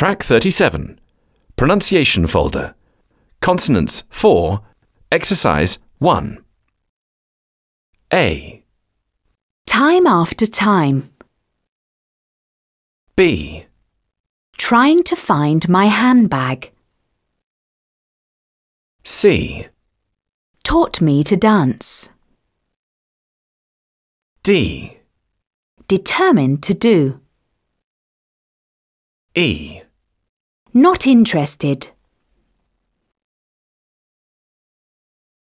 Track 37. Pronunciation folder. Consonants 4. Exercise 1. A. Time after time. B. Trying to find my handbag. C. Taught me to dance. D. Determined to do. E. Not interested.